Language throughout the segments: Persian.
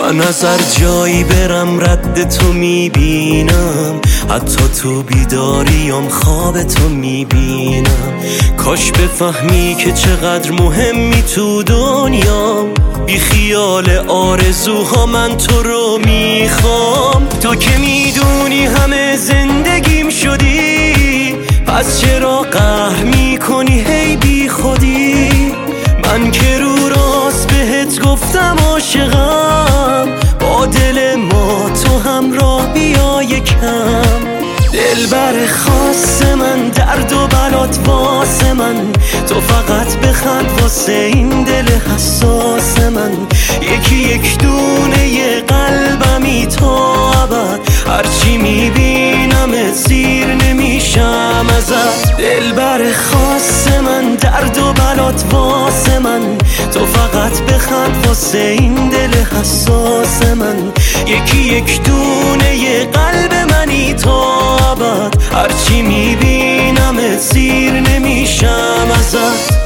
من از هر جایی برم رد تو میبینم، حتی تو بیداریم خواب تو میبینم. کاش بفهمی که چقدر مهمی تو دنیا، بی خیال آرزوها من تو رو میخوام. تو که میدونی همه زندگیم شدی، پس چرا قهر میکنی هی بی خودی؟ من که رو راست بهت گفتم عاشقم، با دل ما تو همراه بیا یکم. دلبر خاص من، درد و بلات واسه من، تو فقط بخند واسه این دل حساس من. یکی یک دونه قلبمی تا ابد، هرچی میبینم سیر نمیشم ازت. دلبر خاص من، درد و بلات واسه من، تو فقط بخند واسه این دل حساس من. یکی یک دونه قلب منی تا ابد، هرچی میبینم سیر نمیشم ازت.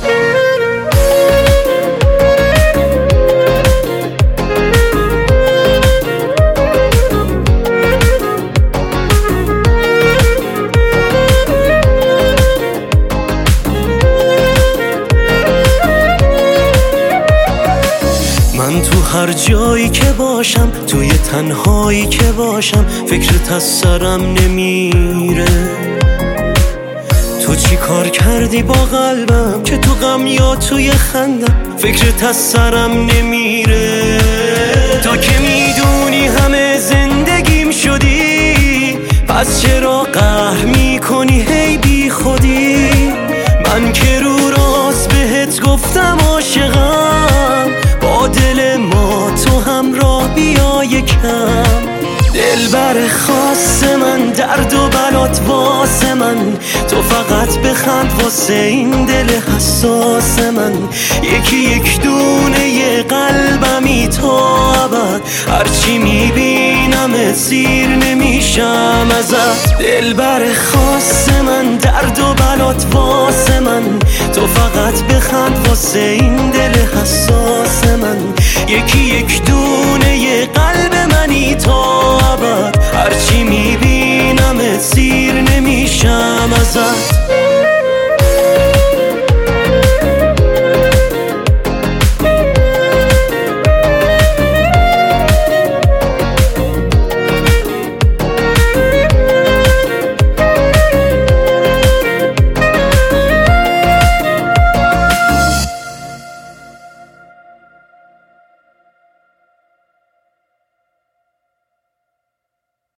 من تو هر جایی که باشم، توی تنهایی که باشم، فکرت از سرم نمیره. تو چی کار کردی با قلبم که تو غم یا توی خندم، فکرت از سرم نمیره. تو که میدونی همه زندگیم شدی، پس چرا قهر میکنی هی بی خودی؟ من که رو راست بهت گفتم عاشقم، با دل ما تو همراه بیا یکم. دلبر خاص من، درد و بلات واسه من، تو فقط بخند واسه این دل حساس من. یکی یک دونه قلبمی تا ابد، هرچی میبینم سیر نمیشم ازت. دلبر خاص من، درد و بلات واسه من، تو فقط بخند واسه این دل حساس من. یکی یک دونه قلب منی تا ابد، هرچی میبینم سیر نمیشم ازت.